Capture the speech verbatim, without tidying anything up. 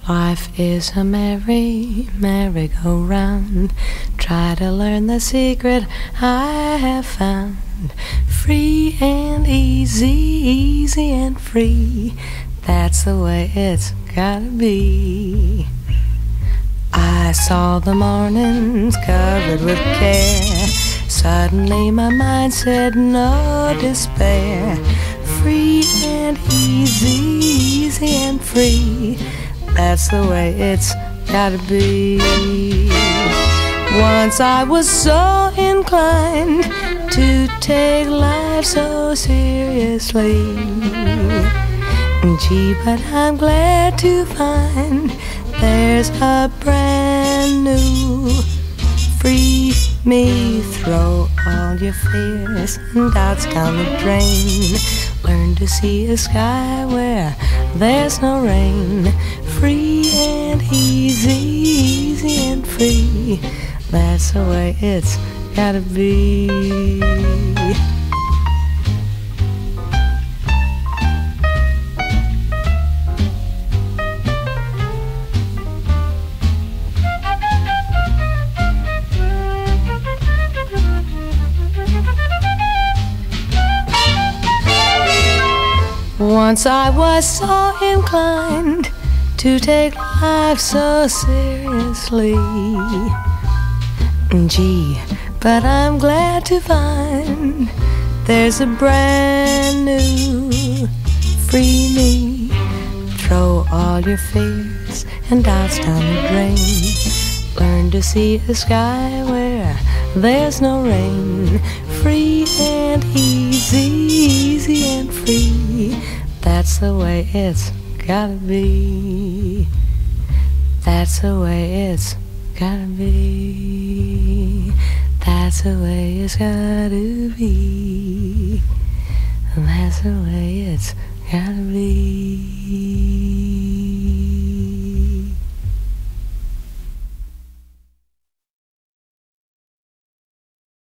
Life is a merry, merry-go-round. Try to learn the secret I have found. Free and easy, easy and free. That's the way it's gotta be. I saw the mornings covered with care. Suddenly my mind said no despair. Free and easy, easy and free. That's the way it's gotta be. Once I was so inclined to take life so seriously. Gee, but I'm glad to find there's a brand new free me. Throw all your fears and doubts down the drain. Learn to see a sky where there's no rain. Free and easy, easy and free. That's the way it's gotta be. Once I was so inclined to take life so seriously. Gee, but I'm glad to find there's a brand new free me. Throw all your fears and doubts down the drain. Learn to see a sky where there's no rain. Free and easy, easy and free. That's the way it's gotta be. That's the way it's gotta be. That's the way it's gotta be. That's the way it's gotta be.